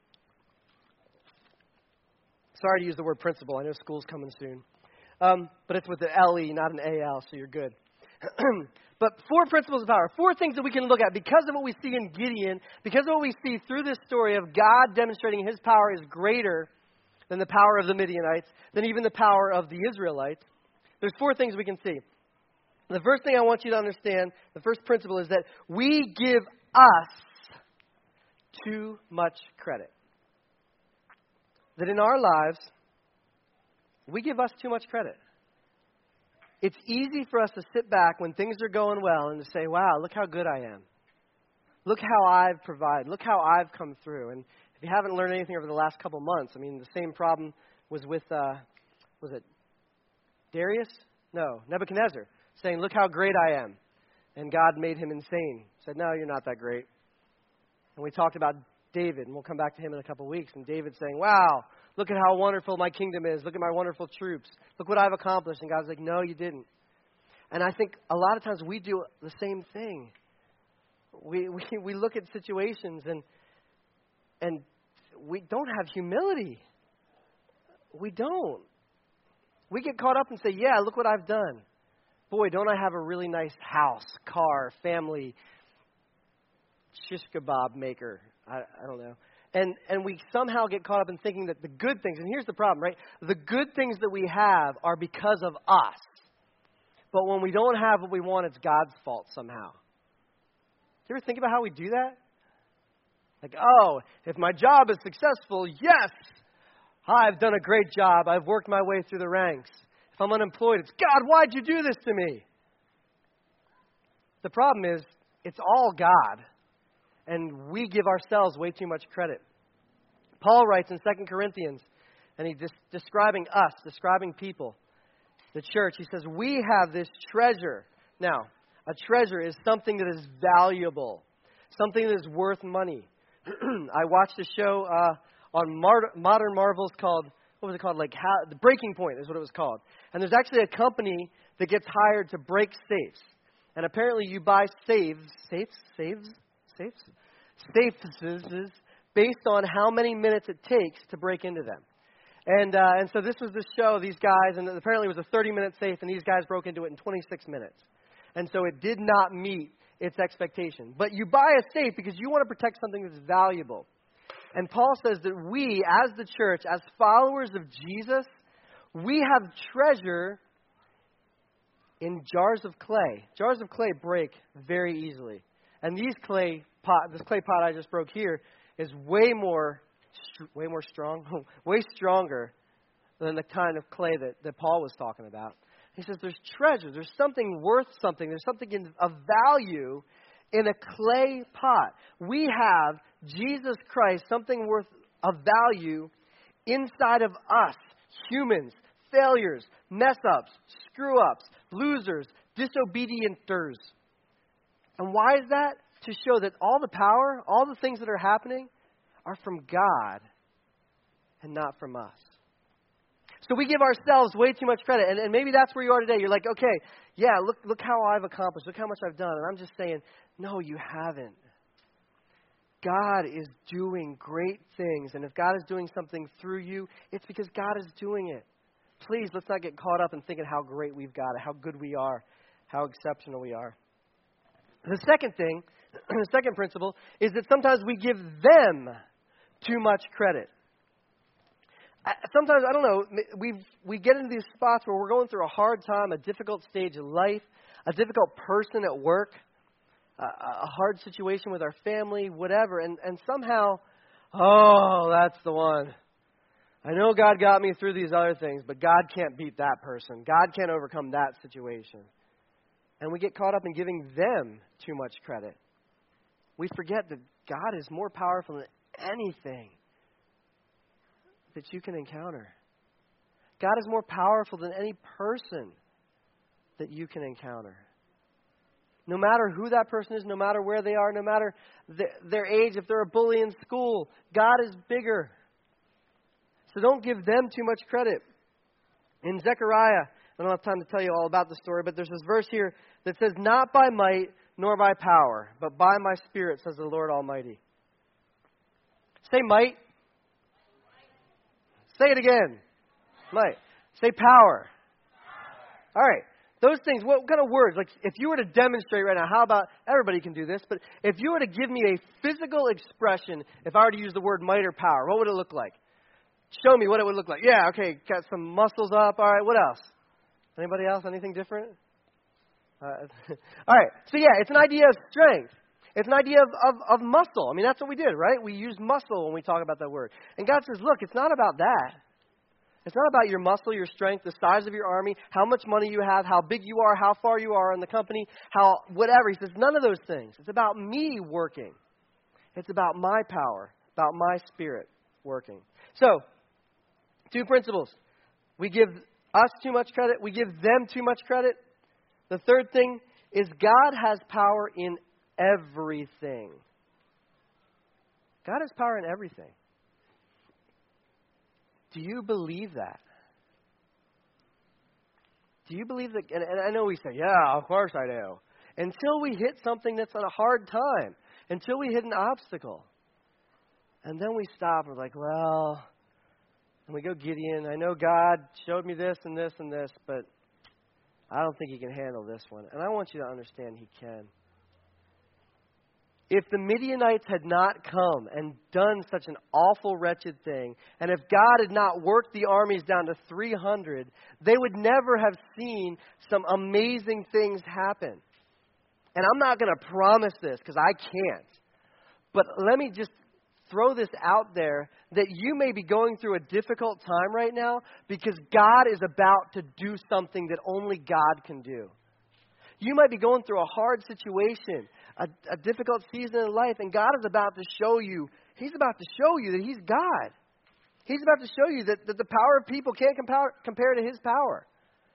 Sorry to use the word principle. I know school's coming soon. Um, but it's with an L E, not an A L, so you're good. But four principles of power. Four things that we can look at because of what we see in Gideon, because of what we see through this story of God demonstrating his power is greater than the power of the Midianites, than even the power of the Israelites. There's four things we can see. The first thing I want you to understand, the first principle is that we give us too much credit. That in our lives, we give us too much credit. It's easy for us to sit back when things are going well and to say, wow, look how good I am. Look how I've provided. Look how I've come through. And if you haven't learned anything over the last couple months, I mean, the same problem was with, uh, was it Darius? No, Nebuchadnezzar, saying, look how great I am. And God made him insane. Said, no, you're not that great. And we talked about David, and we'll come back to him in a couple of weeks. And David saying, wow, look at how wonderful my kingdom is. Look at my wonderful troops. Look what I've accomplished. And God's like, no, you didn't. And I think a lot of times we do the same thing. We we, we look at situations and and we don't have humility. We don't. We get caught up and say, yeah, look what I've done. Boy, don't I have a really nice house, car, family, shish kebab maker. I, I don't know. And and we somehow get caught up in thinking that the good things, and here's the problem, right? The good things that we have are because of us. But when we don't have what we want, it's God's fault somehow. Do you ever think about how we do that? Like, oh, if my job is successful, yes, I've done a great job. I've worked my way through the ranks. If I'm unemployed, it's, God, why'd you do this to me? The problem is, it's all God. And we give ourselves way too much credit. Paul writes in Second Corinthians, and he's des- describing us, describing people, the church. He says, we have this treasure. Now, a treasure is something that is valuable, something that is worth money. I watched a show uh, on Mar- Modern Marvels called, what was it called? Like how, the Breaking Point is what it was called. And there's actually a company that gets hired to break safes. And apparently you buy safes, safes, safes, safes, safes based on how many minutes it takes to break into them. And uh, and so this was the show, these guys, and apparently it was a thirty-minute safe, and these guys broke into it in twenty-six minutes. And so it did not meet its expectation. But you buy a safe because you want to protect something that's valuable. And Paul says that we, as the church, as followers of Jesus, we have treasure in jars of clay. Jars of clay break very easily. And these clay pot, this clay pot I just broke here is way more, way more strong, way stronger than the kind of clay that, that Paul was talking about. He says there's treasure, there's something worth something, there's something in, of value in a clay pot. We have Jesus Christ, something worth of value inside of us, humans, failures, mess-ups, screw-ups, losers, disobedienters. And why is that? To show that all the power, all the things that are happening are from God and not from us. So we give ourselves way too much credit. And, and maybe that's where you are today. You're like, okay, yeah, look look how I've accomplished. Look how much I've done. And I'm just saying, no, you haven't. God is doing great things. And if God is doing something through you, it's because God is doing it. Please, let's not get caught up in thinking how great we've got it, how good we are, how exceptional we are. The second thing, the second principle, is that sometimes we give them too much credit. Sometimes, I don't know, we we get into these spots where we're going through a hard time, a difficult stage of life, a difficult person at work, a, a hard situation with our family, whatever, and, and somehow, oh, that's the one. I know God got me through these other things, but God can't beat that person. God can't overcome that situation. And we get caught up in giving them too much credit. We forget that God is more powerful than anything that you can encounter. God is more powerful than any person that you can encounter. No matter who that person is, no matter where they are, no matter the, their age, if they're a bully in school, God is bigger. So don't give them too much credit. In Zechariah, I don't have time to tell you all about the story, but there's this verse here that says, not by might nor by power, but by my Spirit, says the Lord Almighty. Say might. Say it again. Might. Say power. All right. Those things, what kind of words? Like, if you were to demonstrate right now, how about, everybody can do this, but if you were to give me a physical expression, if I were to use the word might or power, what would it look like? Show me what it would look like. Yeah, okay, got some muscles up. All right, what else? Anybody else? Anything different? Uh, all right, so yeah, it's an idea of strength. It's an idea of, of, of muscle. I mean, that's what we did, right? We use muscle when we talk about that word. And God says, look, it's not about that. It's not about your muscle, your strength, the size of your army, how much money you have, how big you are, how far you are in the company, how whatever. He says, none of those things. It's about me working. It's about my power, about my Spirit working. So, two principles. We give us too much credit. We give them too much credit. The third thing is God has power in everything. God has power in everything. Do you believe that? Do you believe that? And, and I know we say, yeah, of course I do. Until we hit something that's on a hard time. Until we hit an obstacle. And then we stop and we're like, well, and we go, Gideon, I know God showed me this and this and this, but I don't think he can handle this one. And I want you to understand he can. if the Midianites had not come and done such an awful, wretched thing, and if God had not worked the armies down to three hundred, they would never have seen some amazing things happen. And I'm not going to promise this because I can't. But let me just throw this out there that you may be going through a difficult time right now because God is about to do something that only God can do. You might be going through a hard situation, a, a difficult season in life, and God is about to show you, He's about to show you that He's God. He's about to show you that, that the power of people can't compare, compare to His power.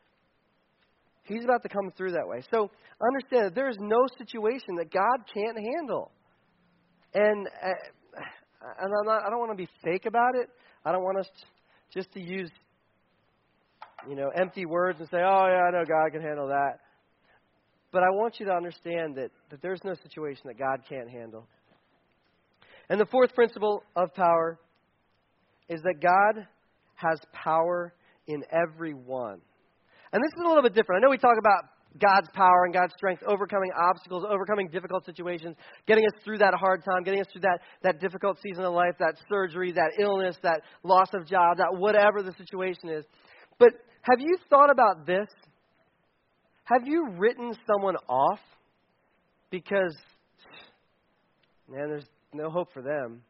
He's about to come through that way. So understand that there is no situation that God can't handle. And, uh, and I'm not, I don't want to be fake about it. I don't want us just to use, you know, empty words and say, oh, yeah, I know God can handle that. But I want you to understand that, that there's no situation that God can't handle. And the fourth principle of power is that God has power in everyone. And this is a little bit different. I know we talk about God's power and God's strength, overcoming obstacles, overcoming difficult situations, getting us through that hard time, getting us through that, that difficult season of life, that surgery, that illness, that loss of job, that whatever the situation is. But have you thought about this? Have you written someone off because, man, there's no hope for them?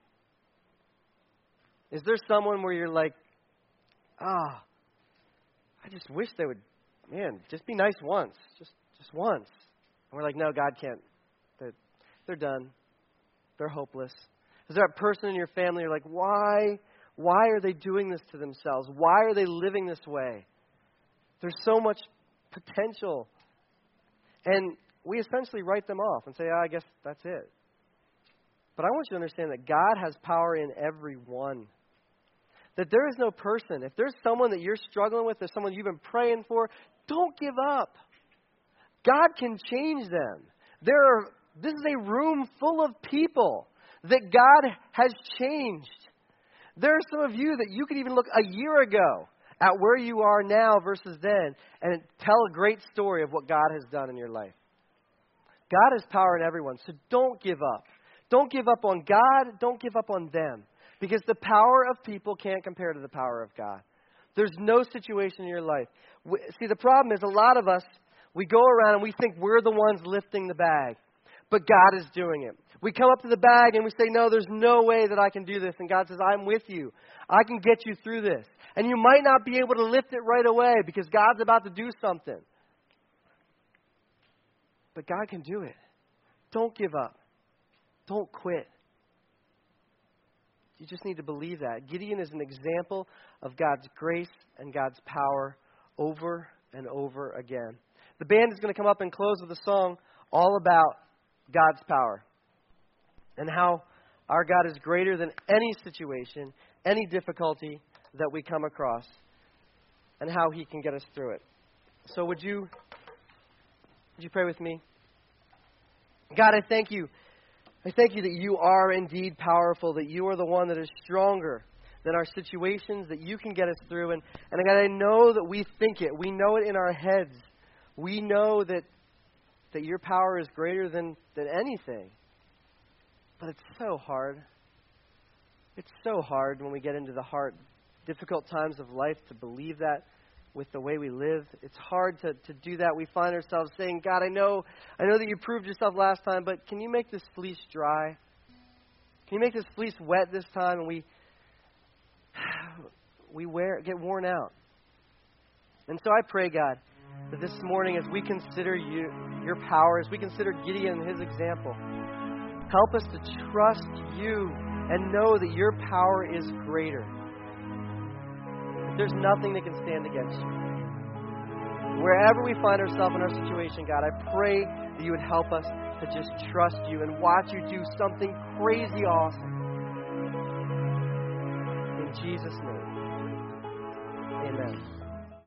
Is there someone where you're like, ah, oh, I just wish they would, man, just be nice once, just just once. And we're like, no, God can't. They're, they're done. They're hopeless. Is there a person in your family you're like, why, why are they doing this to themselves? Why are they living this way? There's so much potential. And we essentially write them off and say, oh, I guess that's it. But I want you to understand that God has power in everyone. That there is no person. If there's someone that you're struggling with, there's someone you've been praying for, don't give up. God can change them. There are. This is a room full of people that God has changed. There are some of you that you could even look a year ago at where you are now versus then and tell a great story of what God has done in your life. God has power in everyone, so don't give up. Don't give up on God. Don't give up on them. Because the power of people can't compare to the power of God. There's no situation in your life. We, see, the problem is a lot of us, we go around and we think we're the ones lifting the bag. But God is doing it. We come up to the bag and we say, no, there's no way that I can do this. And God says, I'm with you. I can get you through this. And you might not be able to lift it right away because God's about to do something. But God can do it. Don't give up. Don't quit. You just need to believe that. Gideon is an example of God's grace and God's power over and over again. The band is going to come up and close with a song all about God's power and how our God is greater than any situation, any difficulty that we come across, and how He can get us through it. So would you, would you pray with me? God, I thank you. I thank you that you are indeed powerful, that you are the one that is stronger than our situations, that you can get us through. And, and God, I know that we think it. We know it in our heads. We know that that your power is greater than, than anything. But it's so hard. It's so hard when we get into the hard, difficult times of life to believe that with the way we live. It's hard to, to do that. We find ourselves saying, God, I know I know that you proved yourself last time, but can you make this fleece dry? Can you make this fleece wet this time? And we we wear get worn out. And so I pray, God, that this morning as we consider you, your power, as we consider Gideon and his example, help us to trust you and know that your power is greater. There's nothing that can stand against you. Wherever we find ourselves in our situation, God, I pray that you would help us to just trust you and watch you do something crazy awesome. In Jesus' name.